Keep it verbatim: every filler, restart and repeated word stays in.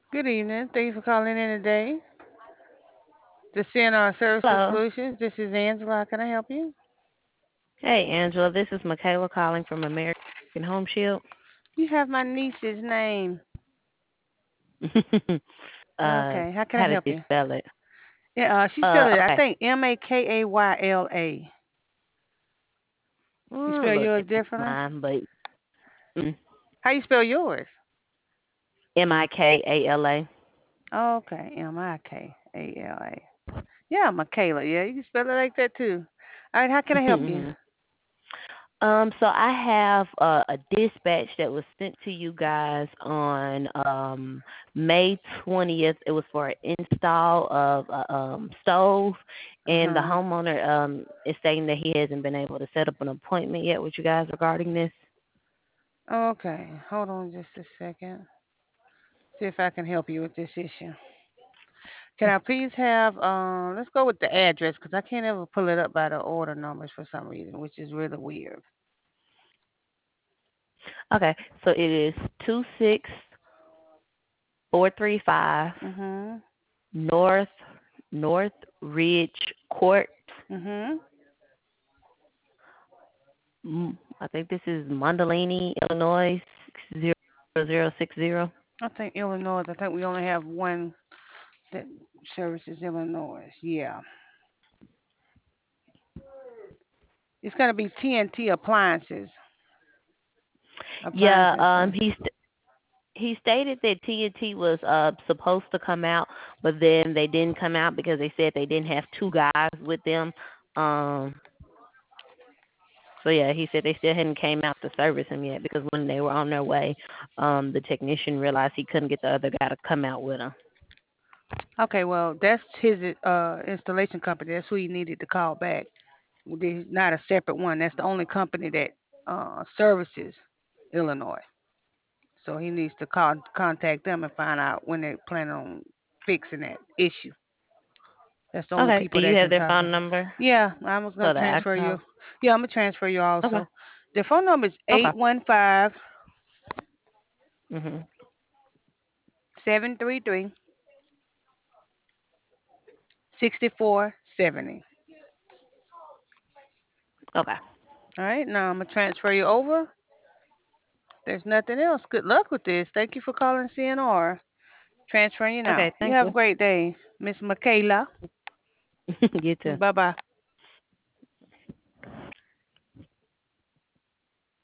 Good evening. Thank you for calling in today to C N R Services Hello. Solutions. This is Angela. How can I help you? Hey, Angela. This is Michaela calling from American Home Shield. You have my niece's name. uh, Okay. How can I how does help she you? spell it? Yeah, uh, she Uh, spelled it. I okay. think M A K A Y L A. You Mm, spell look yours at differently? mine, but mm, How you spell yours? M I K A L A. Okay, M I K A L A. Yeah, Michaela. Yeah, you can spell it like that too. All right. How can I help you? Um, so I have uh, a dispatch that was sent to you guys on um May twentieth. It was for an install of a um stove, Uh and the huh. homeowner um is saying that he hasn't been able to set up an appointment yet with you guys regarding this. Okay. Hold on just a second. See if I can help you with this issue. Can I please have, um, let's go with the address because I can't ever pull it up by the order numbers for some reason, which is really weird. Okay, so it is two six four three five Mhm. North North Ridge Court. Mhm. Mm, I think this is Mondolini, Illinois zero zero six zero. I think Illinois. I think we only have one that services Illinois. Yeah. It's gonna be T N T appliances. Yeah, Appliances. um, uh, he st- he stated that T N T was uh supposed to come out, but then they didn't come out because they said they didn't have two guys with them. Um, so yeah, he said they still hadn't came out to service him yet because when they were on their way, um, the technician realized he couldn't get the other guy to come out with him. Okay. Well, that's his uh installation company. That's who he needed to call back. There's not a separate one. That's the only company that uh services Illinois. So he needs to call contact them and find out when they plan on fixing that issue. That's the only Okay, do people you that have can their talk. phone number Yeah, I was gonna so that I transfer can you. call? Yeah, I'm gonna transfer you Okay, also. The phone number is okay. eight one five Mhm. seven three three sixty four seventy. Okay. All right, now I'm gonna transfer you over. There's nothing else. Good luck with this. Thank you for calling C N R. Transferring you now. Okay. You Thank have a you. great day, Miss Michaela. You too. Bye bye.